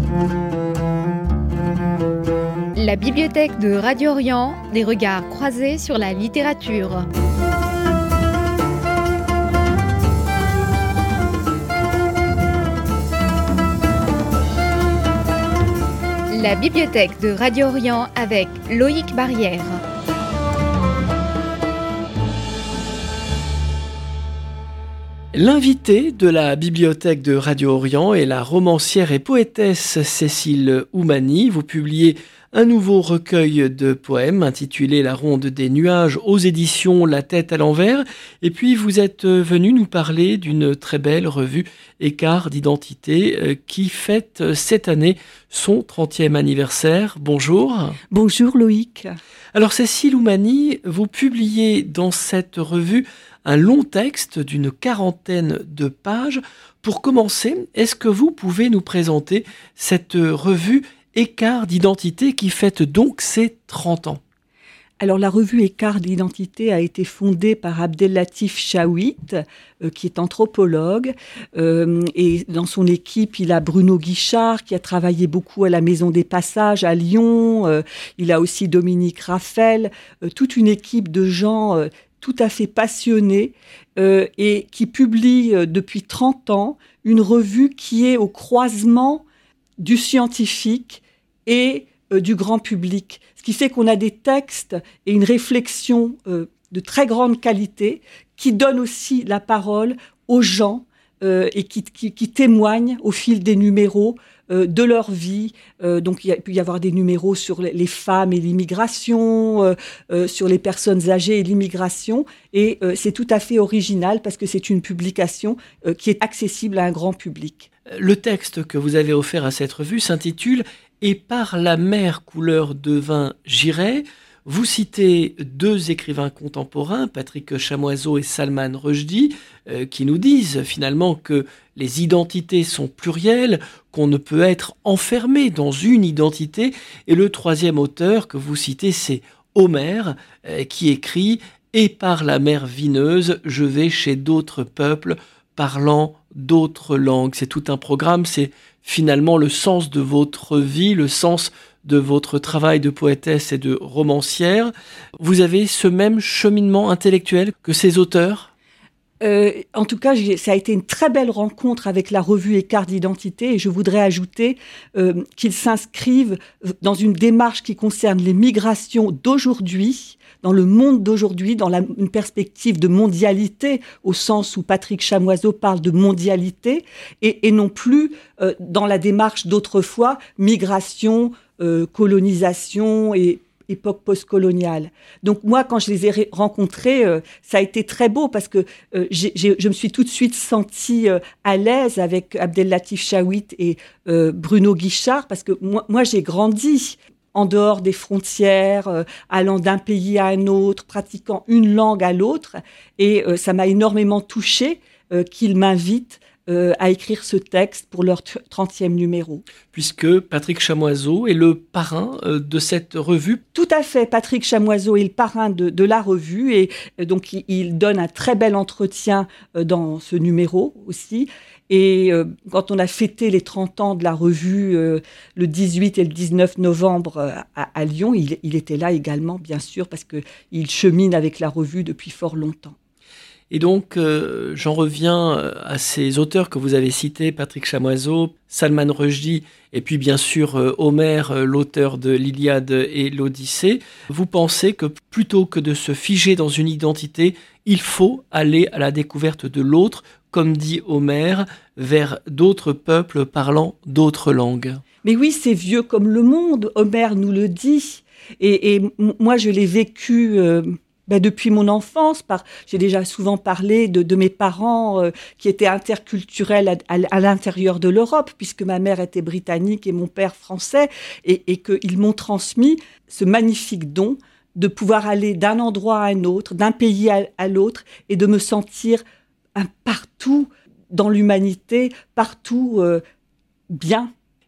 La bibliothèque de Radio Orient, des regards croisés sur la littérature. La bibliothèque de Radio Orient avec Loïc Barrière. L'invitée de la bibliothèque de Radio Orient est la romancière et poétesse Cécile Oumani. Vous publiez un nouveau recueil de poèmes intitulé La Ronde des Nuages aux éditions La Tête à l'envers. Et puis vous êtes venue nous parler d'une très belle revue Écart d'identité qui fête cette année son 30e anniversaire. Bonjour. Bonjour Loïc. Alors Cécile Oumani, vous publiez dans cette revue un long texte d'une 40aine de pages. Pour commencer, est-ce que vous pouvez nous présenter cette revue Écart d'identité qui fête donc ses 30 ans? Alors la revue Écart d'identité a été fondée par Abdellatif Chaouit, qui est anthropologue, et dans son équipe il a Bruno Guichard qui a travaillé beaucoup à la Maison des Passages à Lyon, il a aussi Dominique Raphael, toute une équipe de gens tout à fait passionnés et qui publie depuis 30 ans une revue qui est au croisement du scientifique et du grand public. Ce qui fait qu'on a des textes et une réflexion de très grande qualité qui donnent aussi la parole aux gens et qui témoignent au fil des numéros de leur vie. Donc il peut y avoir des numéros sur les femmes et l'immigration, sur les personnes âgées et l'immigration. Et c'est tout à fait original parce que c'est une publication qui est accessible à un grand public. Le texte que vous avez offert à cette revue s'intitule « Et par la mer couleur de vin j'irai ». Vous citez deux écrivains contemporains, Patrick Chamoiseau et Salman Rushdie, qui nous disent finalement que les identités sont plurielles, qu'on ne peut être enfermé dans une identité. Et le troisième auteur que vous citez, c'est Homère, qui écrit « Et par la mer vineuse, je vais chez d'autres peuples, parlant d'autres langues ». C'est tout un programme, c'est finalement le sens de votre vie, le sens de votre travail de poétesse et de romancière. Vous avez ce même cheminement intellectuel que ces auteurs ? En tout cas, ça a été une très belle rencontre avec la revue Écart d'identité et je voudrais ajouter qu'ils s'inscrivent dans une démarche qui concerne les migrations d'aujourd'hui, dans le monde d'aujourd'hui, dans une perspective de mondialité, au sens où Patrick Chamoiseau parle de mondialité, et non plus dans la démarche d'autrefois, migration, colonisation et époque postcoloniale. Donc moi, quand je les ai rencontrés, ça a été très beau parce que je me suis tout de suite sentie à l'aise avec Abdellatif Chaouit et Bruno Guichard parce que moi j'ai grandi en dehors des frontières, allant d'un pays à un autre, pratiquant une langue à l'autre, et ça m'a énormément touchée qu'ils m'invitent à écrire ce texte pour leur 30e numéro. Puisque Patrick Chamoiseau est le parrain de cette revue. Tout à fait, Patrick Chamoiseau est le parrain de la revue et donc il donne un très bel entretien dans ce numéro aussi. Et quand on a fêté les 30 ans de la revue le 18 et le 19 novembre à Lyon, il était là également, bien sûr, parce qu'il chemine avec la revue depuis fort longtemps. Et donc, j'en reviens à ces auteurs que vous avez cités, Patrick Chamoiseau, Salman Rushdie, et puis bien sûr Homère, l'auteur de l'Iliade et l'Odyssée. Vous pensez que plutôt que de se figer dans une identité, il faut aller à la découverte de l'autre, comme dit Homère, vers d'autres peuples parlant d'autres langues. Mais oui, c'est vieux comme le monde, Homère nous le dit. Et moi, je l'ai vécu... depuis mon enfance, j'ai déjà souvent parlé de mes parents qui étaient interculturels à l'intérieur de l'Europe, puisque ma mère était britannique et mon père français, et qu'ils m'ont transmis ce magnifique don de pouvoir aller d'un endroit à un autre, d'un pays à l'autre, et de me sentir partout dans l'humanité, partout bien.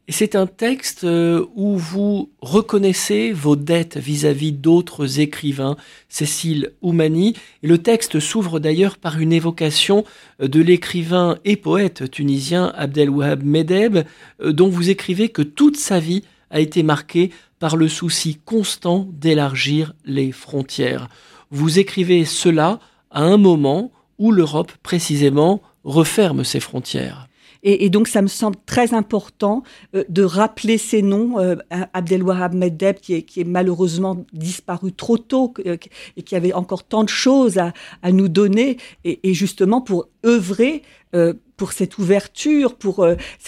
Et c'est un texte où vous reconnaissez vos dettes vis-à-vis d'autres écrivains, Cécile Oumani. Et le texte s'ouvre d'ailleurs par une évocation de l'écrivain et poète tunisien Abdelwahab Medeb, dont vous écrivez que toute sa vie a été marquée par le souci constant d'élargir les frontières. Vous écrivez cela à un moment où l'Europe, précisément, referme ses frontières. Et donc, ça me semble très important de rappeler ces noms. Abdelwahab Medeb, qui est malheureusement disparu trop tôt et qui avait encore tant de choses à nous donner. Et justement, pour œuvrer pour cette ouverture, pour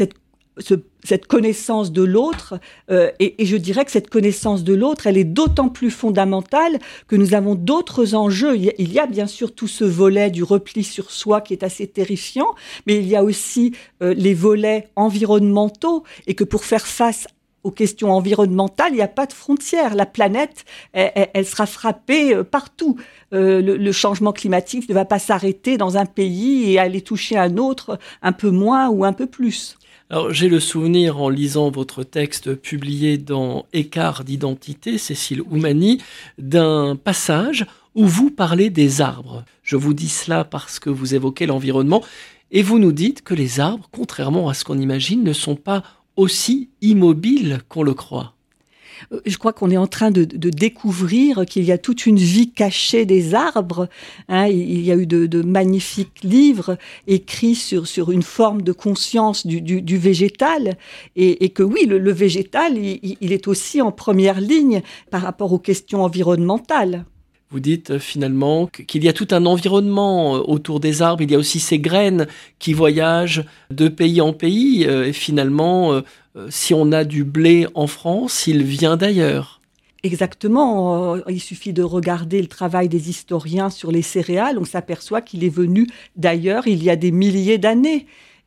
cette connaissance de l'autre, et je dirais que cette connaissance de l'autre, elle est d'autant plus fondamentale que nous avons d'autres enjeux. Il y a bien sûr tout ce volet du repli sur soi qui est assez terrifiant, mais il y a aussi les volets environnementaux, et que pour faire face aux questions environnementales, il n'y a pas de frontières. La planète, elle sera frappée partout. Le changement climatique ne va pas s'arrêter dans un pays et aller toucher un autre un peu moins ou un peu plus. Alors, j'ai le souvenir, en lisant votre texte publié dans Écart d'identité, Cécile Oumani, d'un passage où vous parlez des arbres. Je vous dis cela parce que vous évoquez l'environnement et vous nous dites que les arbres, contrairement à ce qu'on imagine, ne sont pas aussi immobiles qu'on le croit. Je crois qu'on est en train de découvrir qu'il y a toute une vie cachée des arbres. Il y a eu de magnifiques livres écrits sur une forme de conscience du végétal. Et que oui, le végétal, il est aussi en première ligne par rapport aux questions environnementales. Vous dites finalement qu'il y a tout un environnement autour des arbres. Il y a aussi ces graines qui voyagent de pays en pays. Et finalement, si on a du blé en France, il vient d'ailleurs. Exactement. Il suffit de regarder le travail des historiens sur les céréales. On s'aperçoit qu'il est venu d'ailleurs il y a des milliers d'années.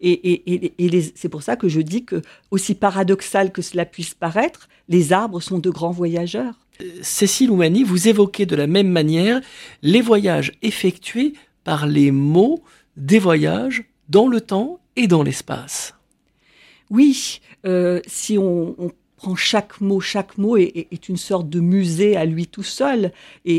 Et c'est pour ça que je dis que, aussi paradoxal que cela puisse paraître, les arbres sont de grands voyageurs. Cécile Oumani, vous évoquez de la même manière les voyages effectués par les mots des voyages dans le temps et dans l'espace. Oui, si on prend chaque mot est une sorte de musée à lui tout seul,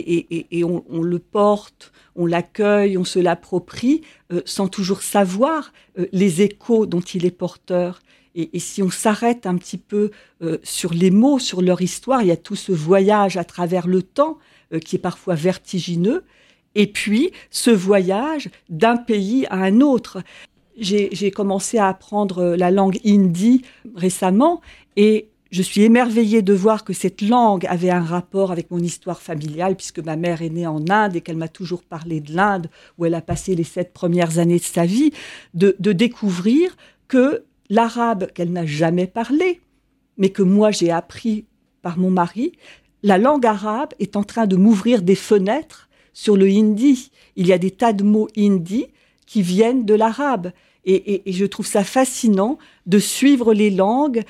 et on le porte, on l'accueille, on se l'approprie, sans toujours savoir les échos dont il est porteur. Et si on s'arrête un petit peu sur les mots, sur leur histoire, il y a tout ce voyage à travers le temps qui est parfois vertigineux, et puis ce voyage d'un pays à un autre. J'ai commencé à apprendre la langue hindi récemment, et je suis émerveillée de voir que cette langue avait un rapport avec mon histoire familiale, puisque ma mère est née en Inde et qu'elle m'a toujours parlé de l'Inde, où elle a passé les 7 premières années de sa vie, de découvrir que l'arabe qu'elle n'a jamais parlé, mais que moi j'ai appris par mon mari, la langue arabe est en train de m'ouvrir des fenêtres sur le hindi. Il y a des tas de mots hindi qui viennent de l'arabe. Et je trouve ça fascinant de suivre les langues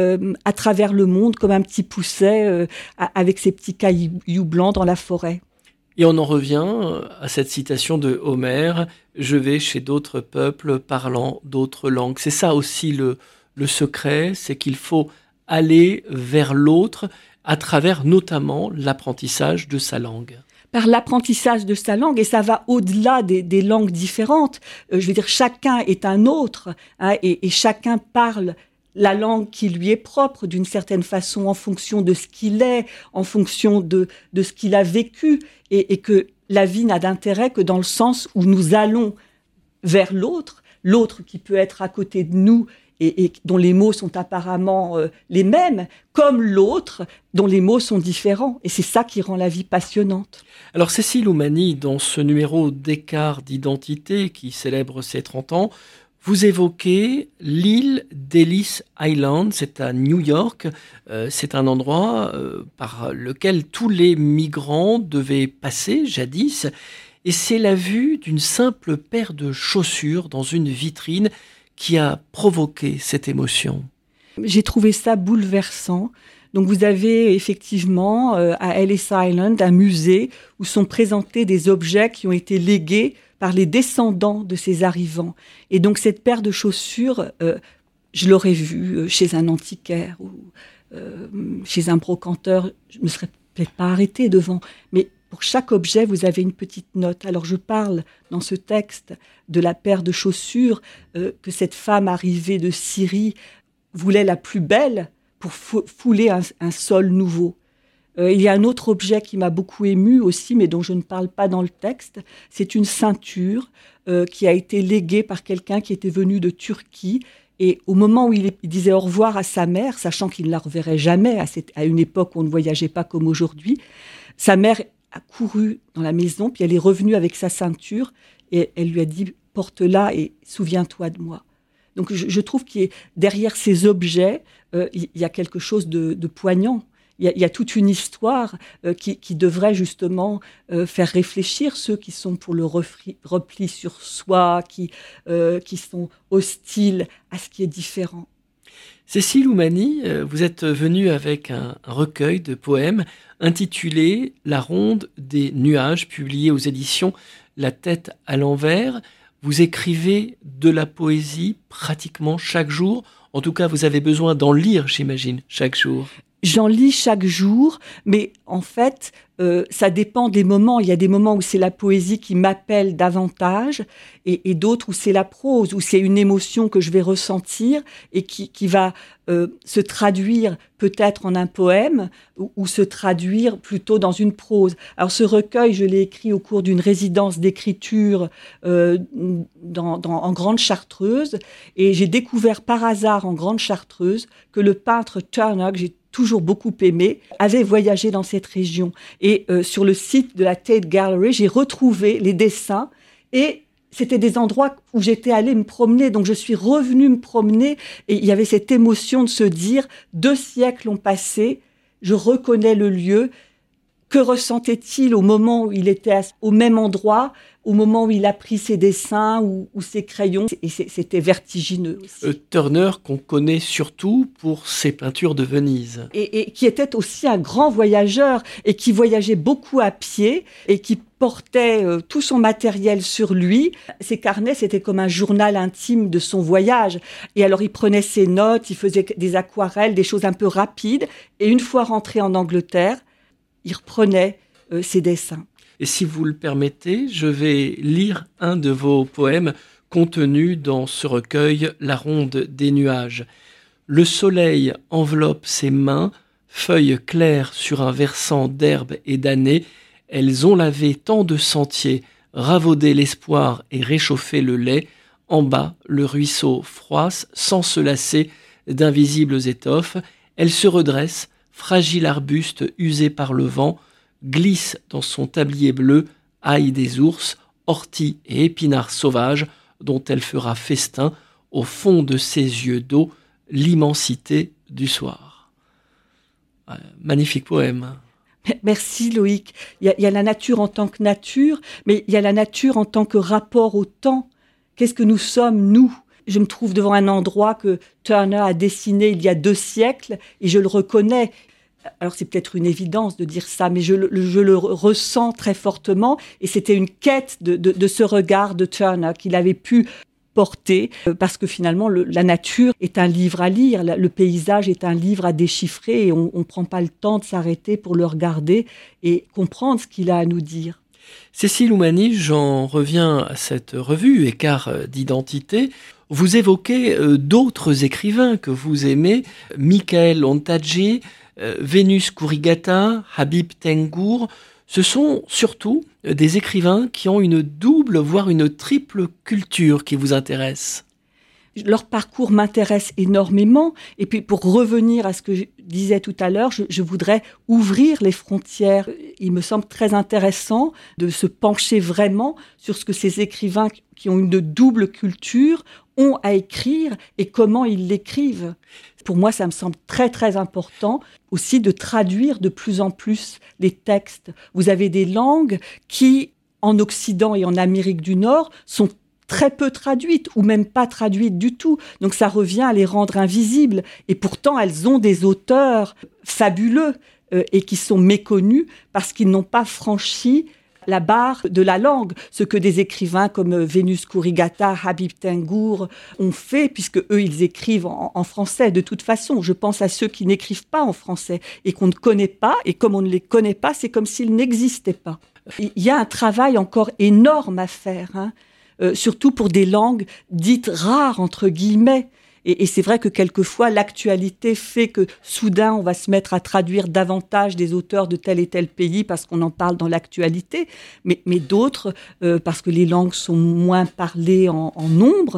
à travers le monde comme un petit pousset avec ses petits cailloux blancs dans la forêt. Et on en revient à cette citation de Homère, « Je vais chez d'autres peuples parlant d'autres langues ». C'est ça aussi le secret, c'est qu'il faut aller vers l'autre à travers notamment l'apprentissage de sa langue. Par l'apprentissage de sa langue, et ça va au-delà des langues différentes. Je veux dire, chacun est un autre, et chacun parle la langue qui lui est propre d'une certaine façon en fonction de ce qu'il est, en fonction de ce qu'il a vécu, et que la vie n'a d'intérêt que dans le sens où nous allons vers l'autre qui peut être à côté de nous et dont les mots sont apparemment les mêmes, comme l'autre dont les mots sont différents. Et c'est ça qui rend la vie passionnante. Alors Cécile Oumani, dans ce numéro d'Écart d'identité qui célèbre ses 30 ans, vous évoquez l'île d'Ellis Island, c'est à New York, c'est un endroit par lequel tous les migrants devaient passer jadis, et c'est la vue d'une simple paire de chaussures dans une vitrine qui a provoqué cette émotion. J'ai trouvé ça bouleversant. Donc vous avez effectivement à Ellis Island un musée où sont présentés des objets qui ont été légués par les descendants de ces arrivants. Et donc cette paire de chaussures je l'aurais vu chez un antiquaire ou chez un brocanteur, je ne me serais peut-être pas arrêtée devant. Mais pour chaque objet, vous avez une petite note. Alors je parle dans ce texte de la paire de chaussures que cette femme arrivée de Syrie voulait la plus belle pour fouler un sol nouveau. Il y a un autre objet qui m'a beaucoup émue aussi, mais dont je ne parle pas dans le texte. C'est une ceinture qui a été léguée par quelqu'un qui était venu de Turquie. Et au moment où il disait au revoir à sa mère, sachant qu'il ne la reverrait jamais, à une époque où on ne voyageait pas comme aujourd'hui, sa mère a couru dans la maison, puis elle est revenue avec sa ceinture, et elle lui a dit « porte-la et souviens-toi de moi ». Donc je trouve qu'il y a, derrière ces objets, il y a quelque chose de poignant. Il y a toute une histoire qui devrait justement faire réfléchir ceux qui sont pour le repli sur soi, qui sont hostiles à ce qui est différent. Cécile Oumani, vous êtes venue avec un recueil de poèmes intitulé « La ronde des nuages », publié aux éditions La Tête à l'envers. Vous écrivez de la poésie pratiquement chaque jour. En tout cas, vous avez besoin d'en lire, j'imagine, chaque jour. J'en lis chaque jour, mais en fait, ça dépend des moments. Il y a des moments où c'est la poésie qui m'appelle davantage et d'autres où c'est la prose, où c'est une émotion que je vais ressentir et qui va se traduire peut-être en un poème ou se traduire plutôt dans une prose. Alors ce recueil, je l'ai écrit au cours d'une résidence d'écriture en Grande Chartreuse et j'ai découvert par hasard en Grande Chartreuse que le peintre Turner, que j'ai toujours beaucoup aimé, avait voyagé dans cette région. Et sur le site de la Tate Gallery, j'ai retrouvé les dessins et c'était des endroits où j'étais allée me promener. Donc je suis revenue me promener et il y avait cette émotion de se dire 2 siècles ont passé, je reconnais le lieu. Que ressentait-il au moment où il était au même endroit, au moment où il a pris ses dessins ou ses crayons? Et c'était vertigineux aussi. Turner, qu'on connaît surtout pour ses peintures de Venise. Et qui était aussi un grand voyageur et qui voyageait beaucoup à pied et qui portait tout son matériel sur lui. Ses carnets, c'était comme un journal intime de son voyage. Et alors, il prenait ses notes, il faisait des aquarelles, des choses un peu rapides. Et une fois rentré en Angleterre, il reprenait ses dessins. Et si vous le permettez, je vais lire un de vos poèmes contenus dans ce recueil « La ronde des nuages ». Le soleil enveloppe ses mains, feuilles claires sur un versant d'herbe et d'années. Elles ont lavé tant de sentiers, ravaudé l'espoir et réchauffé le lait. En bas, le ruisseau froisse sans se lasser d'invisibles étoffes. Elles se redressent, fragile arbuste usé par le vent, glisse dans son tablier bleu, aille des ours, orties et épinards sauvages, dont elle fera festin au fond de ses yeux d'eau, l'immensité du soir. Magnifique poème. Merci Loïc. Il y a la nature en tant que nature, mais il y a la nature en tant que rapport au temps. Qu'est-ce que nous sommes, nous ? Je me trouve devant un endroit que Turner a dessiné il y a 2 siècles et je le reconnais. Alors c'est peut-être une évidence de dire ça, mais je le ressens très fortement et c'était une quête de ce regard de Turner qu'il avait pu porter parce que finalement la nature est un livre à lire, le paysage est un livre à déchiffrer et on ne prend pas le temps de s'arrêter pour le regarder et comprendre ce qu'il a à nous dire. Cécile Oumani, j'en reviens à cette revue Écart d'identité. Vous évoquez d'autres écrivains que vous aimez, Michael Ondaatje, Vénus Kurigata, Habib Tengour. Ce sont surtout des écrivains qui ont une double, voire une triple culture qui vous intéresse. Leur parcours m'intéresse énormément. Et puis, pour revenir à ce que je disais tout à l'heure, je voudrais ouvrir les frontières. Il me semble très intéressant de se pencher vraiment sur ce que ces écrivains qui ont une double culture ont à écrire et comment ils l'écrivent. Pour moi, ça me semble très, très important aussi de traduire de plus en plus les textes. Vous avez des langues qui, en Occident et en Amérique du Nord, sont très peu traduites ou même pas traduites du tout. Donc ça revient à les rendre invisibles. Et pourtant, elles ont des auteurs fabuleux et qui sont méconnus parce qu'ils n'ont pas franchi la barre de la langue, ce que des écrivains comme Vénus Kurigata, Habib Tengour ont fait, puisque eux, ils écrivent en français. De toute façon, je pense à ceux qui n'écrivent pas en français et qu'on ne connaît pas, et comme on ne les connaît pas, c'est comme s'ils n'existaient pas. Il y a un travail encore énorme à faire, surtout pour des langues dites rares, entre guillemets. Et c'est vrai que quelquefois, l'actualité fait que soudain, on va se mettre à traduire davantage des auteurs de tel et tel pays parce qu'on en parle dans l'actualité, mais d'autres, parce que les langues sont moins parlées en nombre,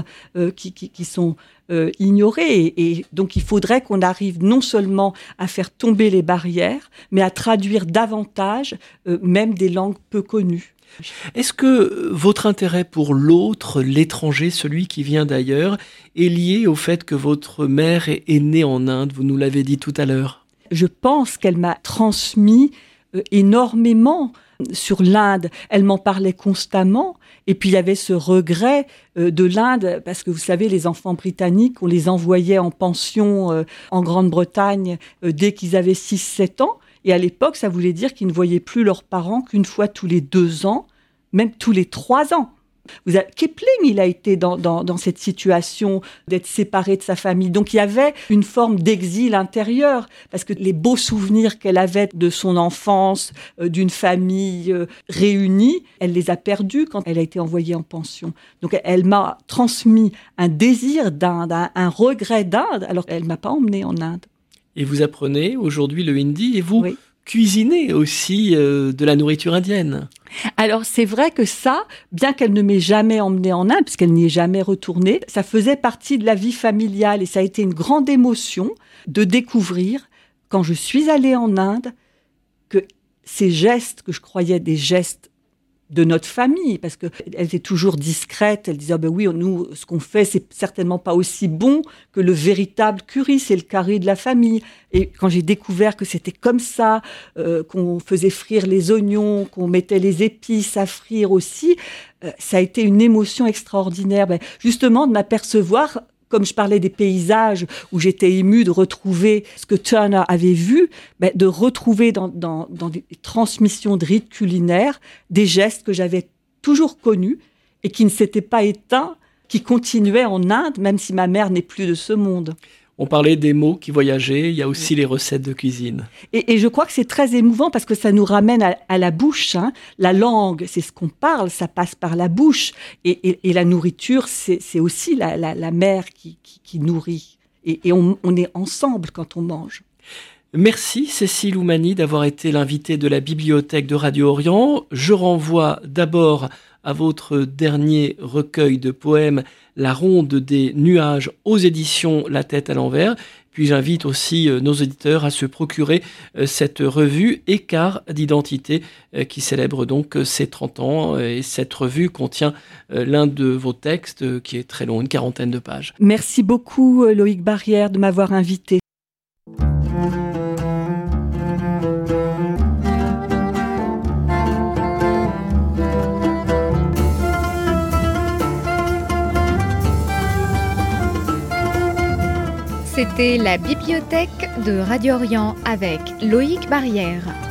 qui sont ignorées. Et donc, il faudrait qu'on arrive non seulement à faire tomber les barrières, mais à traduire davantage même des langues peu connues. Est-ce que votre intérêt pour l'autre, l'étranger, celui qui vient d'ailleurs, est lié au fait que votre mère est née en Inde? Vous nous l'avez dit tout à l'heure. Je pense qu'elle m'a transmis énormément sur l'Inde. Elle m'en parlait constamment. Et puis, il y avait ce regret de l'Inde, parce que vous savez, les enfants britanniques, on les envoyait en pension en Grande-Bretagne dès qu'ils avaient 6-7 ans. Et à l'époque, ça voulait dire qu'ils ne voyaient plus leurs parents qu'une fois tous les 2 ans, même tous les 3 ans. Kipling, il a été dans cette situation d'être séparé de sa famille. Donc, il y avait une forme d'exil intérieur, parce que les beaux souvenirs qu'elle avait de son enfance, d'une famille réunie, elle les a perdus quand elle a été envoyée en pension. Donc, elle m'a transmis un désir d'Inde, un regret d'Inde, alors qu'elle ne m'a pas emmenée en Inde. Et vous apprenez aujourd'hui le hindi et vous cuisinez aussi de la nourriture indienne. Alors, c'est vrai que ça, bien qu'elle ne m'ait jamais emmenée en Inde, puisqu'elle n'y est jamais retournée, ça faisait partie de la vie familiale et ça a été une grande émotion de découvrir, quand je suis allée en Inde, que ces gestes que je croyais des gestes de notre famille, parce qu'elle était toujours discrète, elle disait oui, nous, ce qu'on fait, c'est certainement pas aussi bon que le véritable curry, c'est le curry de la famille. Et quand j'ai découvert que c'était comme ça, qu'on faisait frire les oignons, qu'on mettait les épices à frire aussi, ça a été une émotion extraordinaire. Justement, de m'apercevoir, comme je parlais des paysages où j'étais émue de retrouver ce que Turner avait vu, de retrouver dans des transmissions de rites culinaires des gestes que j'avais toujours connus et qui ne s'étaient pas éteints, qui continuaient en Inde, même si ma mère n'est plus de ce monde. On parlait des mots qui voyageaient, il y a aussi les recettes de cuisine. Et je crois que c'est très émouvant parce que ça nous ramène à la bouche. La langue, c'est ce qu'on parle, ça passe par la bouche. Et la nourriture, c'est aussi la mère qui nourrit. Et on est ensemble quand on mange. Merci Cécile Oumani d'avoir été l'invitée de la bibliothèque de Radio Orient. Je renvoie d'abord à votre dernier recueil de poèmes, La ronde des nuages, aux éditions La Tête à l'envers. Puis j'invite aussi nos auditeurs à se procurer cette revue Écart d'identité qui célèbre donc ses 30 ans. Et cette revue contient l'un de vos textes qui est très long, une 40aine de pages. Merci beaucoup Loïc Barrière de m'avoir invité. C'était la bibliothèque de Radio Orient avec Loïc Barrière.